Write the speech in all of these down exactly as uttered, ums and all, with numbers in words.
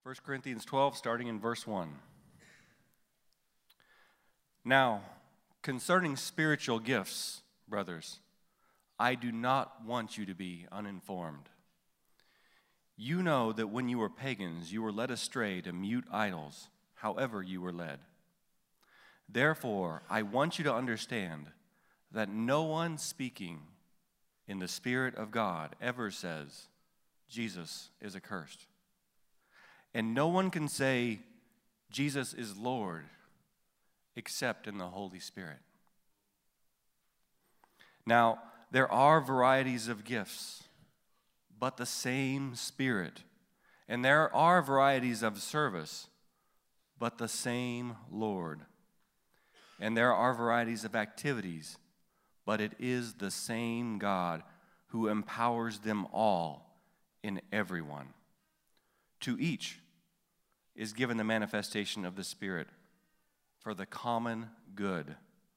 First Corinthians twelve, starting in verse one. Now, concerning spiritual gifts, brothers, I do not want you to be uninformed. You know that when you were pagans, you were led astray to mute idols, however you were led. Therefore, I want you to understand that no one speaking in the Spirit of God ever says, Jesus is accursed. And no one can say, Jesus is Lord, except in the Holy Spirit. Now, there are varieties of gifts, but the same Spirit. And there are varieties of service, but the same Lord. And there are varieties of activities, but it is the same God who empowers them all in everyone. To each is given the manifestation of the Spirit for the common good.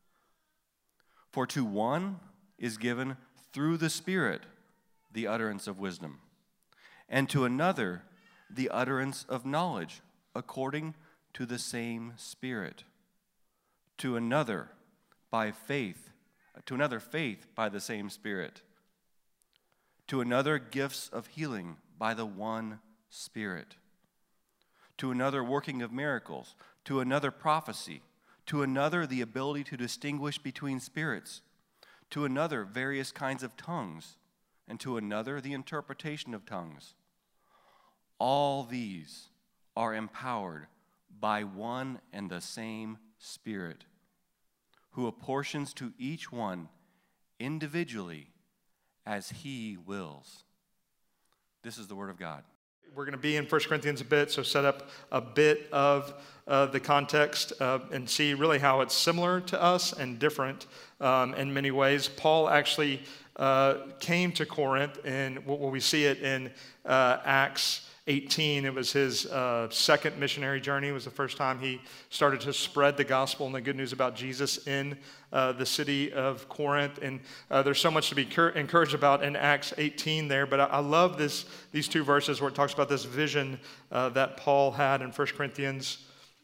For to one is given through the Spirit the utterance of wisdom, and to another the utterance of knowledge according to the same Spirit. To another by faith, to another faith by the same Spirit. To another gifts of healing by the one Spirit. To another working of miracles. To another prophecy. To another the ability to distinguish between spirits. To another various kinds of tongues. And to another the interpretation of tongues. All these are empowered by one and the same Spirit, who apportions to each one individually as he wills. This is the word of God. We're going to be in First Corinthians a bit, so set up a bit of uh, the context uh, and see really how it's similar to us and different um, in many ways. Paul actually uh, came to Corinth, and what we see it in uh, Acts eighteen. It was his uh, second missionary journey. It was the first time he started to spread the gospel and the good news about Jesus in uh, the city of Corinth. And uh, there's so much to be cur- encouraged about in Acts eighteen there. But I, I love this these two verses where it talks about this vision uh, that Paul had in First Corinthians.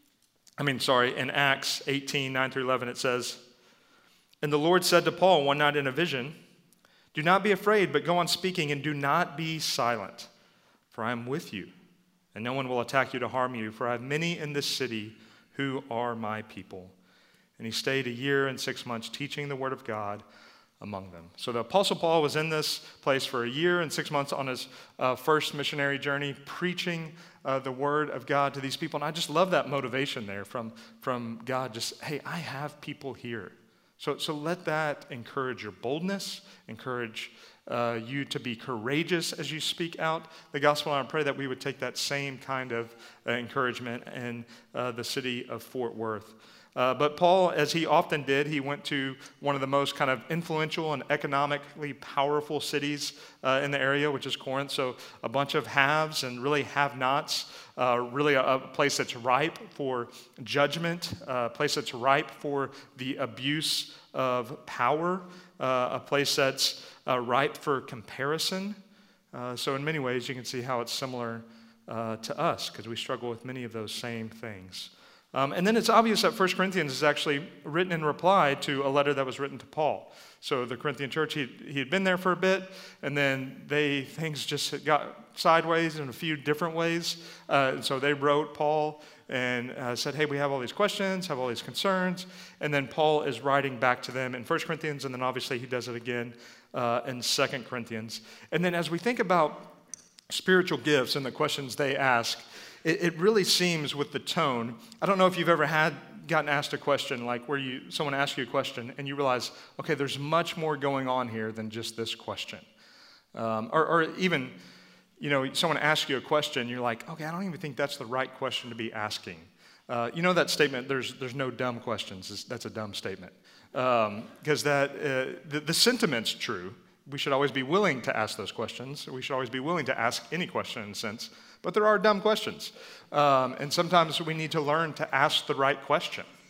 I mean, sorry, in Acts eighteen, nine through eleven, it says, "And the Lord said to Paul one night in a vision, 'Do not be afraid, but go on speaking, and do not be silent. For I am with you, and no one will attack you to harm you, for I have many in this city who are my people.' And he stayed a year and six months teaching the word of God among them." So the Apostle Paul was in this place for a year and six months on his uh, first missionary journey, preaching uh, the word of God to these people. And I just love that motivation there from, from God. Just, hey, I have people here. So, so let that encourage your boldness, encourage Uh, you to be courageous as you speak out the gospel. And I pray that we would take that same kind of uh, encouragement in uh, the city of Fort Worth. Uh, but Paul, as he often did, he went to one of the most kind of influential and economically powerful cities uh, in the area, which is Corinth. So a bunch of haves and really have-nots, uh, really a, a place that's ripe for judgment, uh, a place that's ripe for the abuse of power, uh, a place that's Uh, ripe for comparison. Uh, so in many ways, you can see how it's similar uh, to us, because we struggle with many of those same things. Um, and then it's obvious that First Corinthians is actually written in reply to a letter that was written to Paul. So the Corinthian church, he, he had been there for a bit, and then they things just got sideways in a few different ways. Uh, and so they wrote Paul and uh, said, hey, we have all these questions, have all these concerns. And then Paul is writing back to them in First Corinthians, and then obviously he does it again uh, in Second Corinthians. And then as we think about spiritual gifts and the questions they ask, it, it really seems with the tone. I don't know if you've ever had gotten asked a question like where you someone asks you a question and you realize, okay, there's much more going on here than just this question. Um, or, or even, you know, someone asks you a question, you're like, okay, I don't even think that's the right question to be asking. Uh, you know that statement, there's there's no dumb questions, that's a dumb statement. Because um, that uh, the, the sentiment's true. We should always be willing to ask those questions. We should always be willing to ask any question in a sense. But there are dumb questions. Um, and sometimes we need to learn to ask the right question.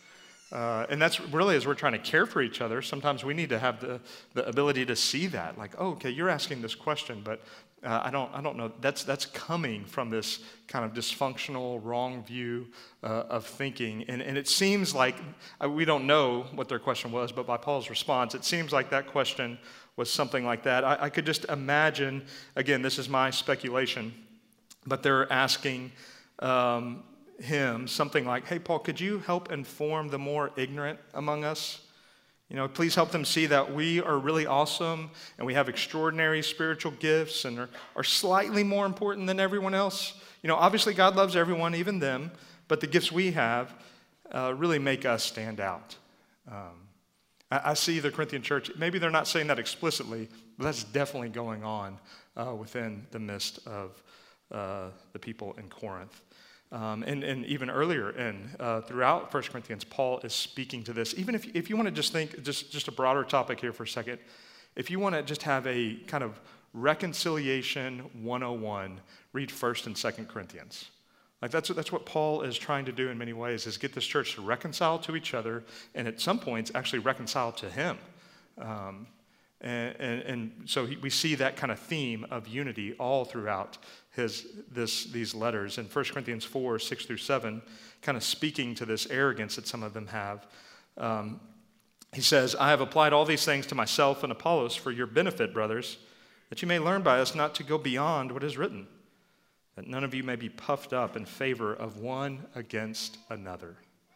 Uh, and that's really, as we're trying to care for each other, sometimes we need to have the, the ability to see that. Like, oh, okay, you're asking this question, but uh, I don't I don't know. That's, that's coming from this kind of dysfunctional, wrong view uh, of thinking. And, and it seems like, uh, we don't know what their question was, but by Paul's response, it seems like that question was something like that. I, I could just imagine, again, this is my speculation, but they're asking um, him something like, hey, Paul, could you help inform the more ignorant among us? You know, please help them see that we are really awesome and we have extraordinary spiritual gifts and are, are slightly more important than everyone else. You know, obviously God loves everyone, even them, but the gifts we have uh, really make us stand out. Um, I, I see the Corinthian church, maybe they're not saying that explicitly, but that's definitely going on uh, within the midst of uh, the people in Corinth. Um, and, and even earlier in, uh, throughout First Corinthians, Paul is speaking to this. Even if, if you want to just think, just, just a broader topic here for a second, if you want to just have a kind of reconciliation one oh one, read First and Second Corinthians. Like that's, that's what Paul is trying to do in many ways, is get this church to reconcile to each other, and at some points actually reconcile to him. Um, and, and, and so he, we see that kind of theme of unity all throughout his this these letters. In First Corinthians four, six through seven, kind of speaking to this arrogance that some of them have. Um, he says, I have applied all these things to myself and Apollos for your benefit, brothers, that you may learn by us not to go beyond what is written, that none of you may be puffed up in favor of one against another.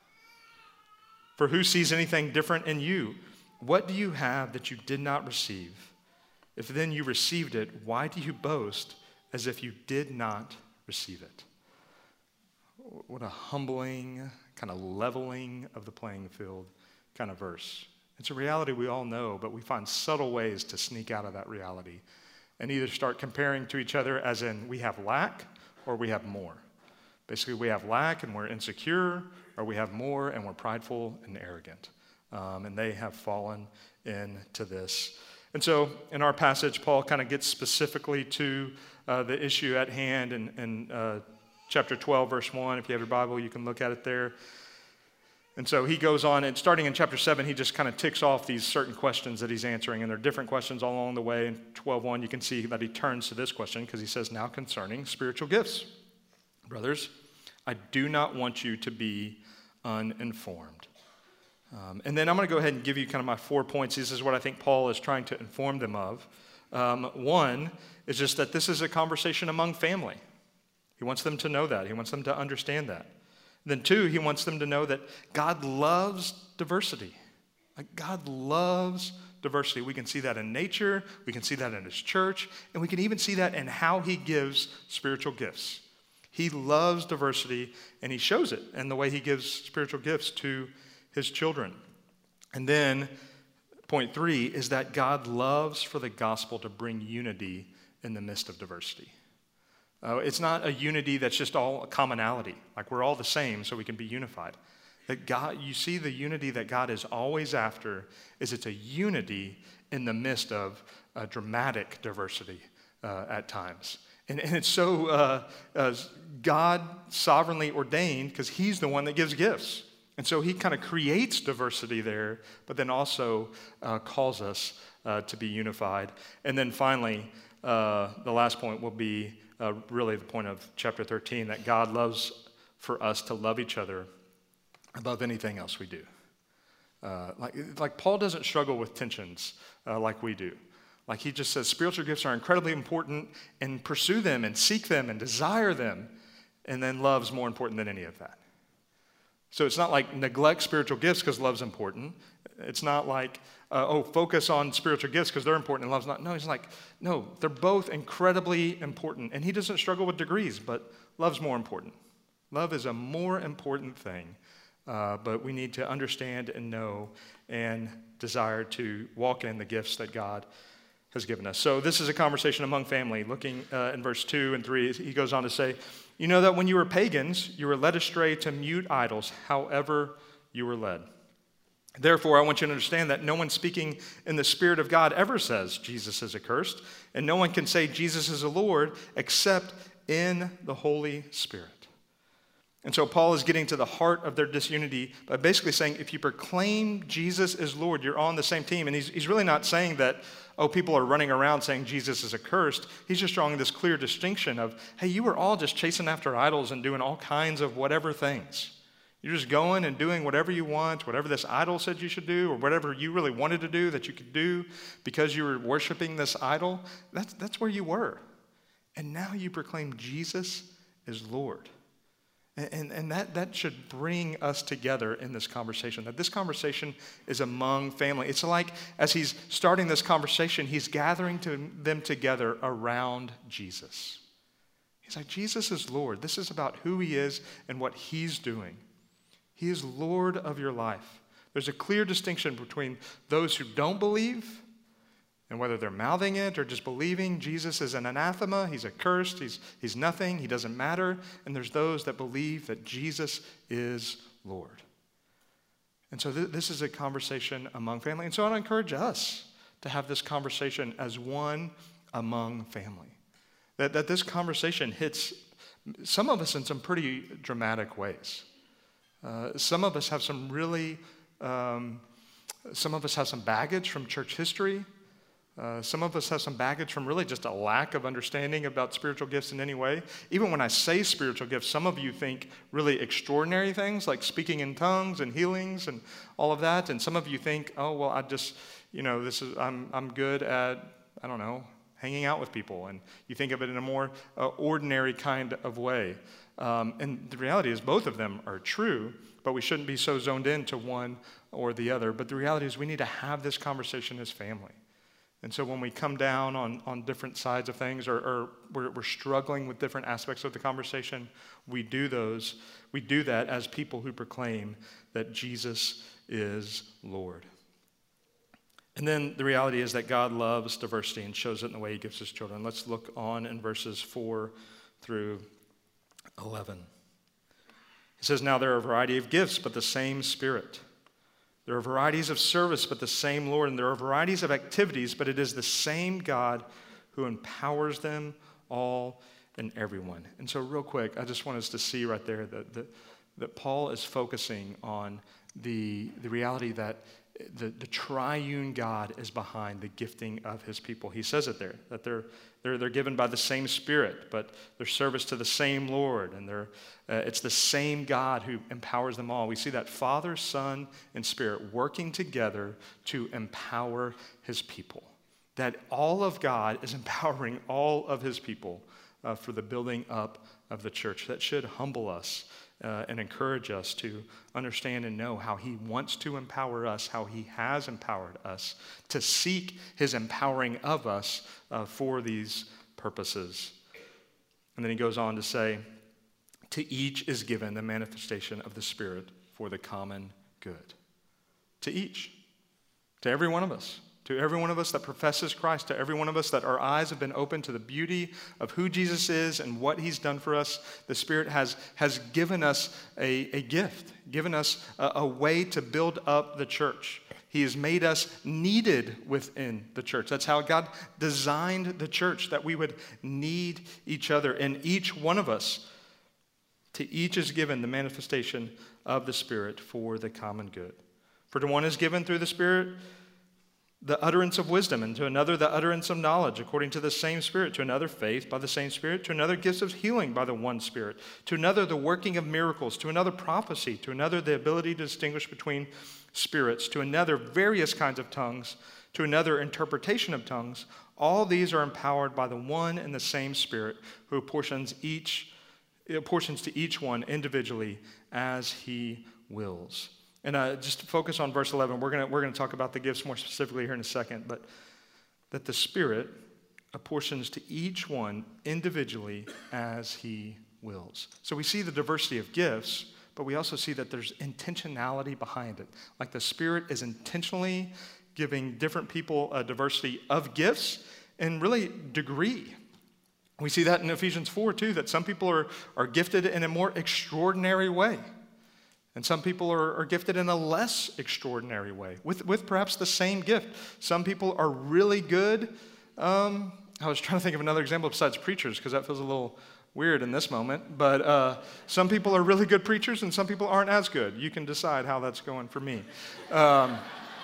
For who sees anything different in you? What do you have that you did not receive? If then you received it, why do you boast as if you did not receive it? What a humbling, kind of leveling of the playing field kind of verse. It's a reality we all know, but we find subtle ways to sneak out of that reality and either start comparing to each other as in we have lack or we have more. Basically, we have lack and we're insecure, or we have more and we're prideful and arrogant. Um, and they have fallen into this. And so in our passage, Paul kind of gets specifically to uh, the issue at hand in, in uh, chapter twelve, verse one. If you have your Bible, you can look at it there. And so he goes on, and starting in chapter seven, he just kind of ticks off these certain questions that he's answering, and there are different questions all along the way. In twelve one, you can see that he turns to this question because he says, now concerning spiritual gifts. Brothers, I do not want you to be uninformed. Um, and then I'm going to go ahead and give you kind of my four points. This is what I think Paul is trying to inform them of. Um, one is just that this is a conversation among family. He wants them to know that. He wants them to understand that. Then two, he wants them to know that God loves diversity. Like God loves diversity. We can see that in nature. We can see that in his church. And we can even see that in how he gives spiritual gifts. He loves diversity, and he shows it in the way he gives spiritual gifts to his children. And then point three is that God loves for the gospel to bring unity in the midst of diversity. Uh, it's not a unity that's just all a commonality, like we're all the same so we can be unified. That God, you see the unity that God is always after is it's a unity in the midst of uh, dramatic diversity uh, at times. And, and it's so uh, uh, God sovereignly ordained because he's the one that gives gifts. And so he kind of creates diversity there, but then also uh, calls us uh, to be unified. And then finally, uh, the last point will be uh, really the point of chapter thirteen, that God loves for us to love each other above anything else we do. Uh, like, like Paul doesn't struggle with tensions uh, like we do. Like he just says spiritual gifts are incredibly important, and pursue them and seek them and desire them, and then love's more important than any of that. So it's not like neglect spiritual gifts because love's important. It's not like, uh, oh, focus on spiritual gifts because they're important and love's not. No, he's like, no, they're both incredibly important. And he doesn't struggle with degrees, but love's more important. Love is a more important thing, uh, but we need to understand and know and desire to walk in the gifts that God has given us. So this is a conversation among family. Looking uh, in verse two and three, he goes on to say, you know that when you were pagans, you were led astray to mute idols, however you were led. Therefore, I want you to understand that no one speaking in the Spirit of God ever says Jesus is accursed, and no one can say Jesus is the Lord except in the Holy Spirit. And so Paul is getting to the heart of their disunity by basically saying, if you proclaim Jesus is Lord, you're on the same team. And he's, he's really not saying that, oh, people are running around saying Jesus is accursed. He's just drawing this clear distinction of, hey, you were all just chasing after idols and doing all kinds of whatever things. You're just going and doing whatever you want, whatever this idol said you should do, or whatever you really wanted to do that you could do because you were worshiping this idol. That's, that's where you were. And now you proclaim Jesus is Lord. And, and that, that should bring us together in this conversation, that this conversation is among family. It's like as he's starting this conversation, he's gathering to them together around Jesus. He's like, Jesus is Lord. This is about who he is and what he's doing. He is Lord of your life. There's a clear distinction between those who don't believe and whether they're mouthing it or just believing Jesus is an anathema, he's accursed, he's, he's nothing, he doesn't matter. And there's those that believe that Jesus is Lord. And so th- this is a conversation among family. And so I want to encourage us to have this conversation as one among family. That, that this conversation hits some of us in some pretty dramatic ways. Uh, some of us have some really, um, some of us have some baggage from church history. Uh, some of us have some baggage from really just a lack of understanding about spiritual gifts in any way. Even when I say spiritual gifts, some of you think really extraordinary things like speaking in tongues and healings and all of that. And some of you think, oh, well, I just, you know, this is, I'm, I'm good at, I don't know, hanging out with people. And you think of it in a more uh, ordinary kind of way. Um, and the reality is both of them are true, but we shouldn't be so zoned in to one or the other. But the reality is we need to have this conversation as family. And so when we come down on, on different sides of things or, or we're, we're struggling with different aspects of the conversation, we do those, we do that as people who proclaim that Jesus is Lord. And then the reality is that God loves diversity and shows it in the way he gives his children. Let's look on in verses four through eleven. He says, now there are a variety of gifts, but the same Spirit. There are varieties of service, but the same Lord. And there are varieties of activities, but it is the same God who empowers them all and everyone. And so real quick, I just want us to see right there that, that, that Paul is focusing on the, the reality that the, the triune God is behind the gifting of his people. He says it there, that they're, they're, they're given by the same Spirit, but their service to the same Lord, and they're, uh, it's the same God who empowers them all. We see that Father, Son, and Spirit working together to empower his people. That all of God is empowering all of his people uh, for the building up of the church. That should humble us uh, and encourage us to understand and know how he wants to empower us, how he has empowered us, to seek his empowering of us uh, for these purposes. And then he goes on to say, to each is given the manifestation of the Spirit for the common good. To each. To every one of us. To every one of us that professes Christ, to every one of us that our eyes have been opened to the beauty of who Jesus is and what he's done for us, the Spirit has, has given us a, a gift, given us a, a way to build up the church. He has made us needed within the church. That's how God designed the church, that we would need each other. And each one of us, to each is given the manifestation of the Spirit for the common good. For to one is given through the Spirit the utterance of wisdom, and to another the utterance of knowledge, according to the same Spirit, to another faith by the same Spirit, to another gifts of healing by the one Spirit, to another the working of miracles, to another prophecy, to another the ability to distinguish between spirits, to another various kinds of tongues, to another interpretation of tongues. All these are empowered by the one and the same Spirit, who apportions each apportions to each one individually as he wills. And uh, just to focus on verse eleven, we're going we're gonna talk about the gifts more specifically here in a second, but that the Spirit apportions to each one individually as he wills. So we see the diversity of gifts, but we also see that there's intentionality behind it. Like the Spirit is intentionally giving different people a diversity of gifts and really degree. We see that in Ephesians four too, that some people are, are gifted in a more extraordinary way. And some people are, are gifted in a less extraordinary way, with, with perhaps the same gift. Some people are really good. Um, I was trying to think of another example besides preachers, because that feels a little weird in this moment, but uh, some people are really good preachers and some people aren't as good. You can decide how that's going for me. Um,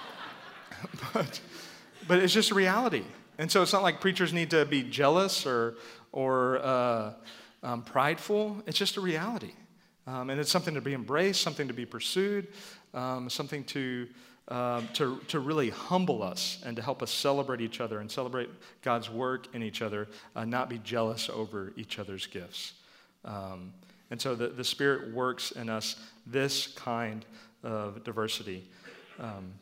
but, but it's just a reality. And so it's not like preachers need to be jealous or, or uh, um, prideful. It's just a reality. Um, and it's something to be embraced, something to be pursued, um, something to, um, to, to really humble us and to help us celebrate each other and celebrate God's work in each other, uh, not be jealous over each other's gifts. Um, and so the, the Spirit works in us this kind of diversity. Um,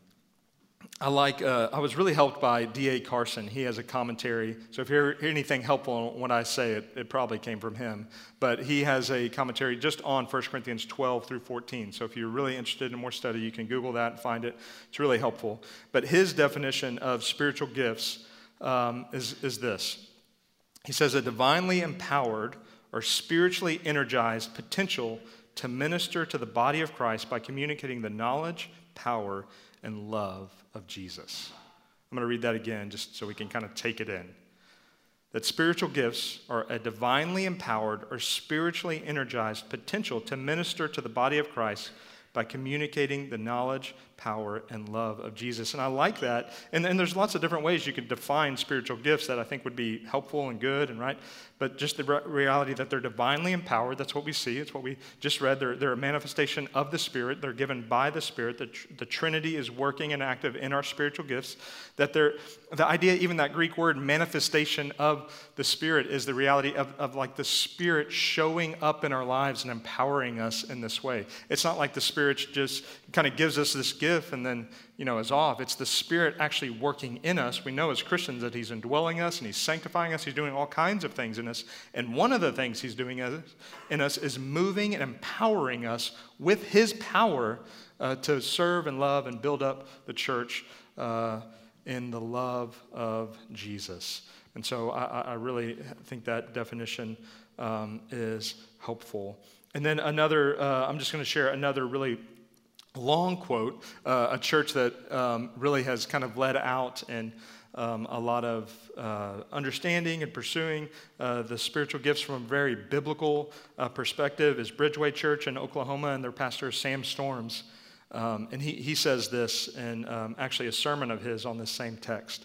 I like, uh, I was really helped by D A Carson. He has a commentary. So if you hear anything helpful when I say it, it probably came from him. But he has a commentary just on First Corinthians twelve through fourteen. So if you're really interested in more study, you can Google that and find it. It's really helpful. But his definition of spiritual gifts um, is, is this. He says, a divinely empowered or spiritually energized potential to minister to the body of Christ by communicating the knowledge, power, and love of Jesus. I'm going to read that again just so we can kind of take it in. That spiritual gifts are a divinely empowered or spiritually energized potential to minister to the body of Christ by communicating the knowledge, power, and love of Jesus. And I like that. And, and there's lots of different ways you could define spiritual gifts that I think would be helpful and good and right. But just the re- reality that they're divinely empowered, that's what we see. It's what we just read. They're, they're a manifestation of the Spirit. They're given by the Spirit. The, tr- the Trinity is working and active in our spiritual gifts. That they're, the idea, even that Greek word, manifestation of the Spirit, is the reality of, of like the Spirit showing up in our lives and empowering us in this way. It's not like the Spirit just kind of gives us this gift and then, you know, is off. It's the Spirit actually working in us. We know as Christians that He's indwelling us and He's sanctifying us. He's doing all kinds of things in us. And one of the things He's doing in us is moving and empowering us with His power uh, to serve and love and build up the church uh, in the love of Jesus. And so I, I really think that definition um, is helpful. And then another, uh, I'm just going to share another really long quote, uh, a church that um, really has kind of led out and um, a lot of uh, understanding and pursuing uh, the spiritual gifts from a very biblical uh, perspective is Bridgeway Church in Oklahoma, and their pastor is Sam Storms. Um, and he, he says this in um, actually a sermon of his on this same text.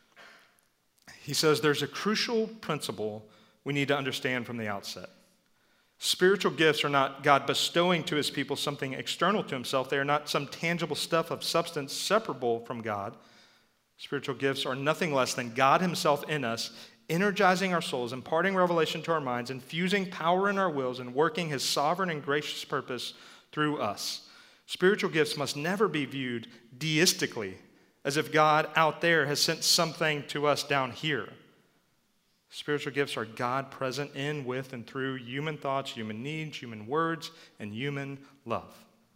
He says, there's a crucial principle we need to understand from the outset. Spiritual gifts are not God bestowing to His people something external to Himself. They are not some tangible stuff of substance separable from God. Spiritual gifts are nothing less than God Himself in us, energizing our souls, imparting revelation to our minds, infusing power in our wills, and working His sovereign and gracious purpose through us. Spiritual gifts must never be viewed deistically, as if God out there has sent something to us down here. Spiritual gifts are God present in, with, and through human thoughts, human needs, human words, and human love.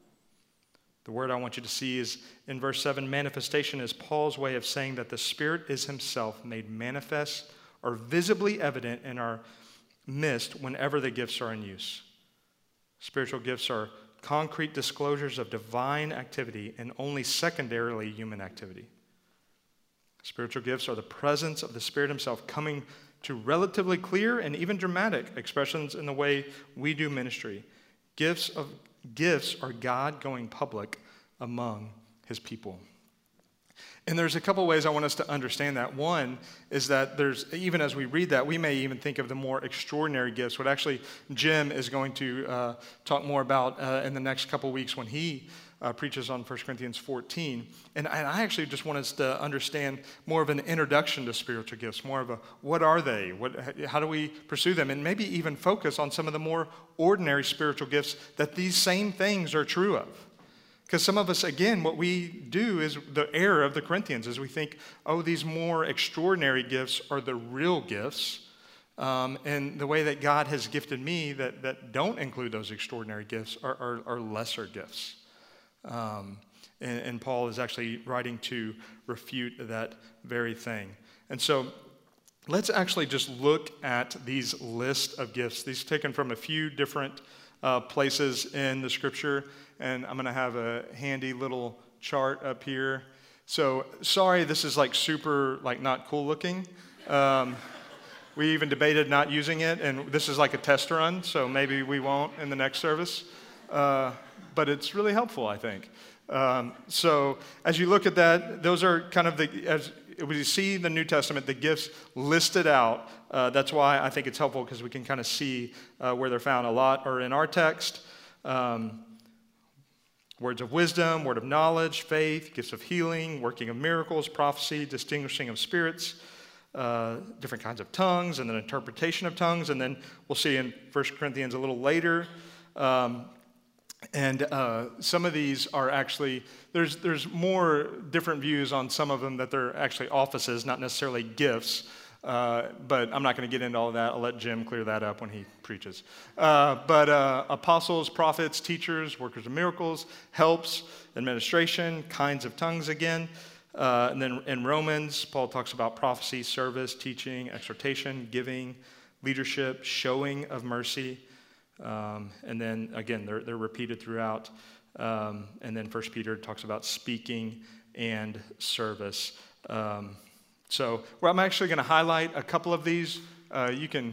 The word I want you to see is in verse seven, manifestation is Paul's way of saying that the Spirit is Himself made manifest or visibly evident in our midst whenever the gifts are in use. Spiritual gifts are concrete disclosures of divine activity and only secondarily human activity. Spiritual gifts are the presence of the Spirit Himself coming to relatively clear and even dramatic expressions in the way we do ministry. Gifts of gifts are God going public among His people. And there's a couple ways I want us to understand that. One is that there's, even as we read that, we may even think of the more extraordinary gifts, what actually Jim is going to uh, talk more about uh, in the next couple weeks when he Uh, preaches on First Corinthians fourteen. And, and I actually just want us to understand more of an introduction to spiritual gifts, more of a, what are they? What, how do we pursue them? And maybe even focus on some of the more ordinary spiritual gifts that these same things are true of. Because some of us, again, what we do is the error of the Corinthians is we think, oh, these more extraordinary gifts are the real gifts. Um, and the way that God has gifted me that, that don't include those extraordinary gifts are, are, are lesser gifts. Um, and, and Paul is actually writing to refute that very thing. And so let's actually just look at these lists of gifts. These are taken from a few different uh, places in the Scripture, and I'm going to have a handy little chart up here. So sorry, this is like super, like not cool looking. Um, we even debated not using it, and this is like a test run, so maybe we won't in the next service. Uh, but it's really helpful, I think. Um, so as you look at that, those are kind of the, as we see the New Testament, the gifts listed out. Uh, that's why I think it's helpful, because we can kind of see uh, where they're found. A lot are in our text. Um, words of wisdom, word of knowledge, faith, gifts of healing, working of miracles, prophecy, distinguishing of spirits, uh, different kinds of tongues, and then interpretation of tongues. And then we'll see in First Corinthians a little later. Um, and uh, some of these are actually, there's, there's more different views on some of them that they're actually offices, not necessarily gifts. Uh, but I'm not going to get into all of that. I'll let Jim clear that up when he preaches. Uh, but uh, apostles, prophets, teachers, workers of miracles, helps, administration, kinds of tongues again. Uh, and then in Romans, Paul talks about prophecy, service, teaching, exhortation, giving, leadership, showing of mercy. Um, and then again, they're, they're repeated throughout. Um, and then First Peter talks about speaking and service. Um, So well, I'm actually going to highlight a couple of these. Uh, you can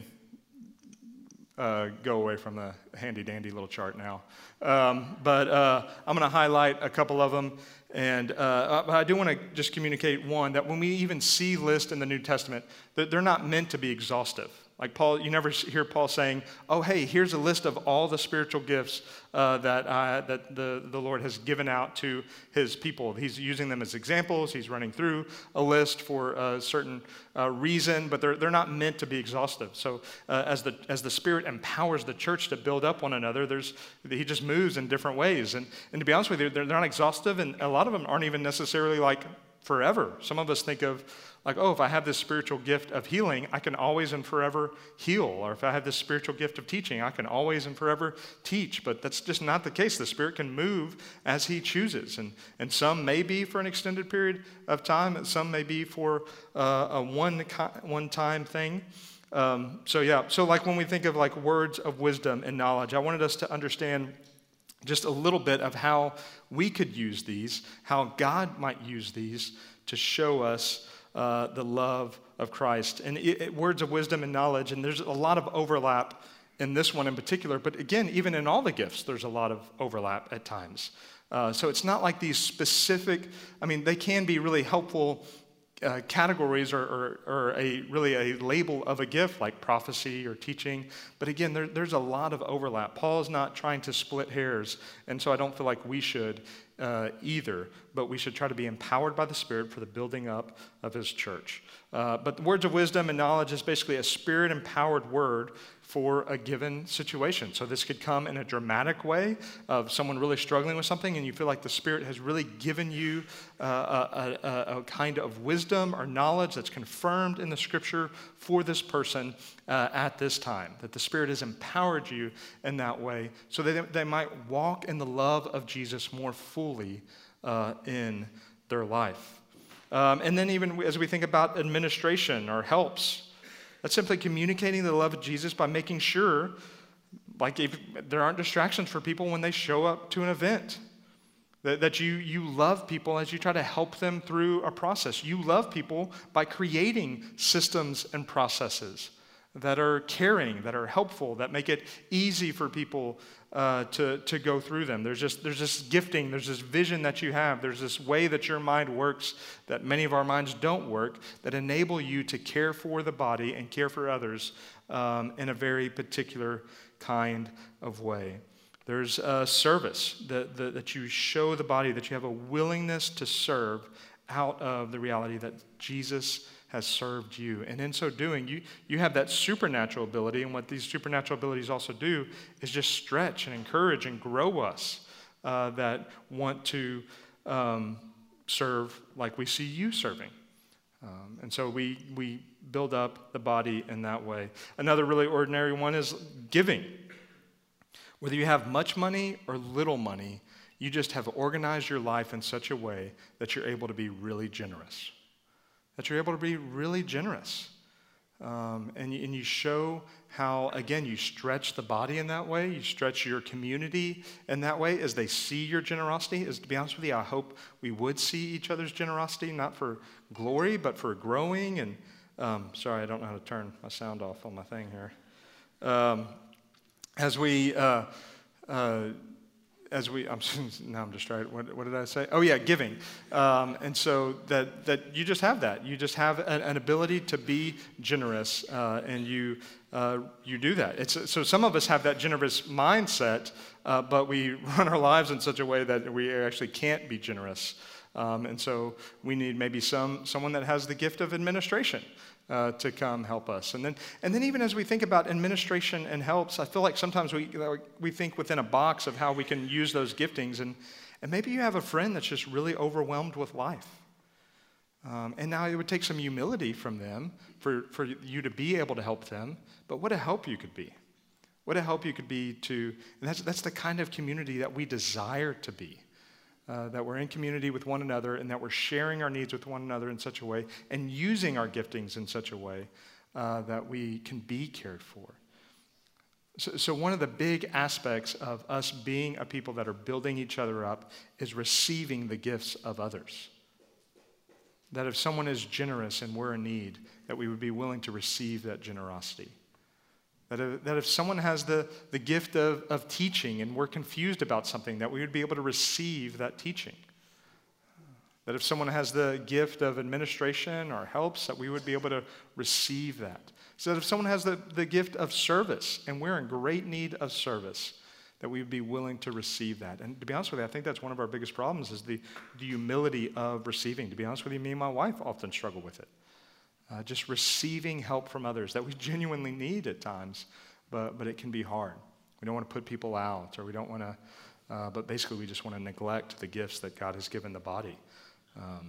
uh, go away from the handy-dandy little chart now. Um, but uh, I'm going to highlight a couple of them. And uh, I do want to just communicate, one, that when we even see lists in the New Testament, that they're not meant to be exhaustive. Like Paul, you never hear Paul saying, oh, hey, here's a list of all the spiritual gifts uh, that, uh, that the, the Lord has given out to his people. He's using them as examples. He's running through a list for a certain uh, reason, but they're, they're not meant to be exhaustive. So uh, as, the, as the Spirit empowers the church to build up one another, there's, he just moves in different ways. And, and to be honest with you, they're, they're not exhaustive, and a lot of them aren't even necessarily like forever. Some of us think of, like, oh, if I have this spiritual gift of healing, I can always and forever heal. Or if I have this spiritual gift of teaching, I can always and forever teach. But that's just not the case. The Spirit can move as he chooses. And, and some may be for an extended period of time, and some may be for uh, a one, one-time thing. Um, so, yeah, so like when we think of like words of wisdom and knowledge, I wanted us to understand just a little bit of how we could use these, how God might use these to show us Uh, the love of Christ. And it, it, words of wisdom and knowledge, and there's a lot of overlap in this one in particular, but again, even in all the gifts, there's a lot of overlap at times. Uh, so it's not like these specific, I mean, they can be really helpful uh, categories or, or, or a really a label of a gift like prophecy or teaching, but again, there, there's a lot of overlap. Paul is not trying to split hairs, and so I don't feel like we should Uh, either, but we should try to be empowered by the Spirit for the building up of his church. Uh, but the words of wisdom and knowledge is basically a Spirit-empowered word for a given situation. So this could come in a dramatic way of someone really struggling with something, and you feel like the Spirit has really given you uh, a, a, a kind of wisdom or knowledge that's confirmed in the Scripture for this person uh, at this time, that the Spirit has empowered you in that way so that they might walk in the love of Jesus more fully uh, in their life. Um, and then even as we think about administration or helps, that's simply communicating the love of Jesus by making sure, like, if there aren't distractions for people when they show up to an event. That, that you, you love people as you try to help them through a process. You love people by creating systems and processes that are caring, that are helpful, that make it easy for people uh, to, to go through them. There's just there's this gifting, there's this vision that you have, there's this way that your mind works that many of our minds don't work, that enable you to care for the body and care for others um, in a very particular kind of way. There's a service that, that, that you show the body, that you have a willingness to serve out of the reality that Jesus has served you. And in so doing, you, you have that supernatural ability, and what these supernatural abilities also do is just stretch and encourage and grow us uh, that want to um, serve like we see you serving. Um, and so we, we build up the body in that way. Another really ordinary one is giving. Whether you have much money or little money, you just have organized your life in such a way that you're able to be really generous. That you're able to be really generous. Um, and, you, and you show how, again, you stretch the body in that way. You stretch your community in that way as they see your generosity. As, to be honest with you, I hope we would see each other's generosity, not for glory, but for growing and Um, sorry, I don't know how to turn my sound off on my thing here. Um, as we, uh, uh, as we, I'm now I'm distracted. What, what did I say? Oh yeah, giving. Um, and so that that you just have that. You just have an, an ability to be generous, uh, and you uh, you do that. It's so some of us have that generous mindset, uh, but we run our lives in such a way that we actually can't be generous. Um, and so we need maybe some someone that has the gift of administration uh, to come help us. And then and then even as we think about administration and helps, I feel like sometimes we we think within a box of how we can use those giftings. And, and maybe you have a friend that's just really overwhelmed with life. Um, and now it would take some humility from them for, for you to be able to help them. But what a help you could be. What a help you could be to, and that's, that's the kind of community that we desire to be. Uh, that we're in community with one another and that we're sharing our needs with one another in such a way and using our giftings in such a way uh, that we can be cared for. So, so one of the big aspects of us being a people that are building each other up is receiving the gifts of others. That if someone is generous and we're in need, that we would be willing to receive that generosity. That if, that if someone has the, the gift of, of teaching and we're confused about something, that we would be able to receive that teaching. That if someone has the gift of administration or helps, that we would be able to receive that. So that if someone has the, the gift of service and we're in great need of service, that we would be willing to receive that. And to be honest with you, I think that's one of our biggest problems is the, the humility of receiving. To be honest with you, me and my wife often struggle with it. Uh, just receiving help from others that we genuinely need at times, but, but it can be hard. We don't want to put people out, or we don't want to, uh, but basically we just want to neglect the gifts that God has given the body. Um,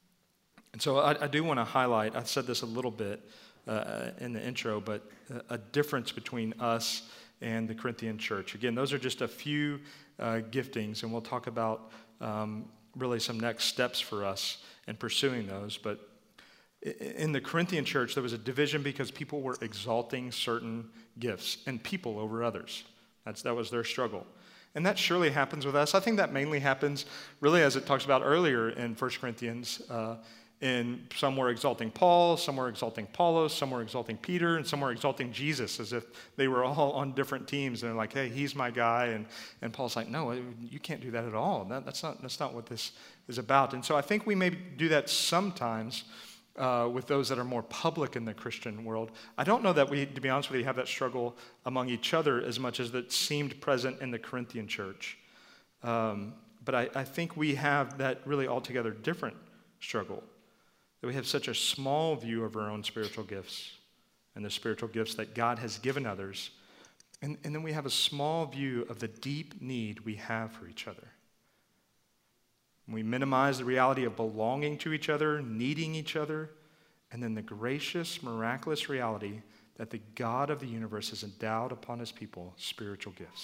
and so I, I do want to highlight, I said this a little bit uh, in the intro, but a, a difference between us and the Corinthian church. Again, those are just a few uh, giftings, and we'll talk about um, really some next steps for us in pursuing those, but in the Corinthian church, there was a division because people were exalting certain gifts and people over others. That's, that was their struggle. And that surely happens with us. I think that mainly happens, really, as it talks about earlier in First Corinthians, uh, in some were exalting Paul, some were exalting Apollos, some were exalting Peter, and some were exalting Jesus, as if they were all on different teams. And they're like, hey, he's my guy. And, and Paul's like, no, you can't do that at all. That, that's not, that's not what this is about. And so I think we may do that sometimes Uh, with those that are more public in the Christian world. I don't know that we, to be honest with you, have that struggle among each other as much as that seemed present in the Corinthian church. Um, but I, I think we have that really altogether different struggle. That we have such a small view of our own spiritual gifts and the spiritual gifts that God has given others. And, and then we have a small view of the deep need we have for each other. We minimize the reality of belonging to each other, needing each other, and then the gracious, miraculous reality that the God of the universe has endowed upon his people spiritual gifts.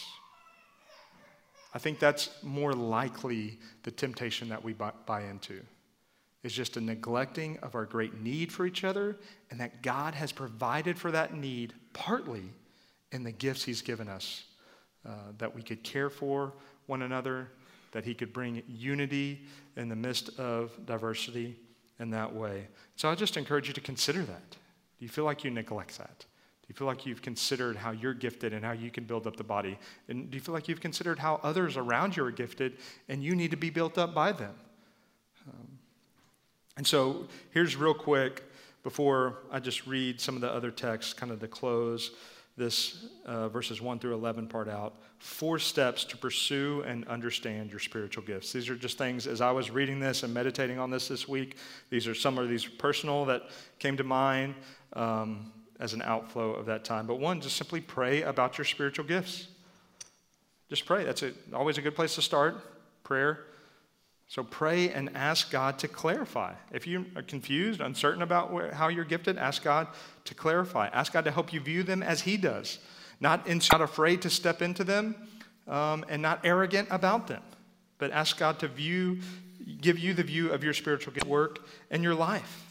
I think that's more likely the temptation that we buy, buy into, is just a neglecting of our great need for each other, and that God has provided for that need partly in the gifts he's given us, uh, that we could care for one another, that he could bring unity in the midst of diversity in that way. So I just encourage you to consider that. Do you feel like you neglect that? Do you feel like you've considered how you're gifted and how you can build up the body? And do you feel like you've considered how others around you are gifted and you need to be built up by them? Um, and so here's real quick, before I just read some of the other texts, kind of to close this uh, verses one through eleven part out, four steps to pursue and understand your spiritual gifts. These are just things, as I was reading this and meditating on this this week, these are some of these personal that came to mind um, as an outflow of that time. But one, just simply pray about your spiritual gifts. Just pray. That's a, always a good place to start, prayer. So pray and ask God to clarify. If you are confused, uncertain about where, how you're gifted, ask God to clarify. Ask God to help you view them as he does. Not, in, not afraid to step into them um, and not arrogant about them. But ask God to view, give you the view of your spiritual work and your life.